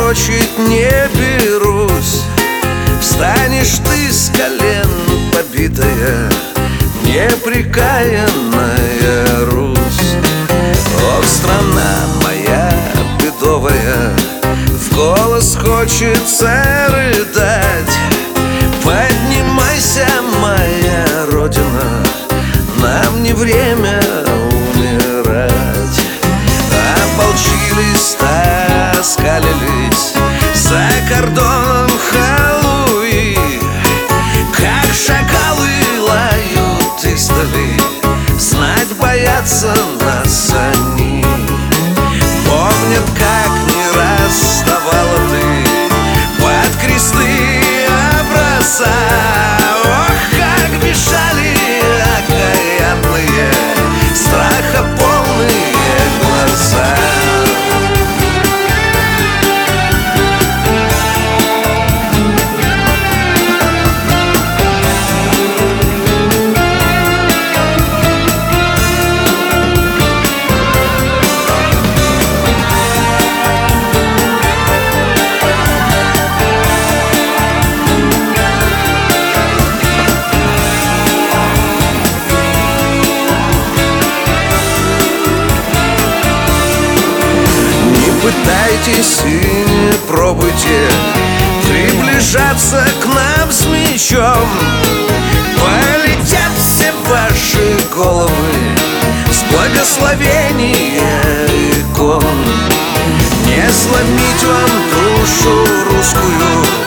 пророчить не берусь. Встанешь ты с колен, побитая, непрекаянная Русь. Ох, страна моя бедовая, в голос хочется рыдать. Поднимайся, моя Родина, нам не время умирать. Ополчились, таскалились за кордоном халуи, как шакалы лают издали, знать боятся нас они. Помнят, как не раз вставала ты под кресты образца. Ох, как бежали окаянные, страха полные глаза. Пытайтесь и не пробуйте приближаться к нам с мечом. Полетят все ваши головы с благословения икон. Не сломить вам душу русскую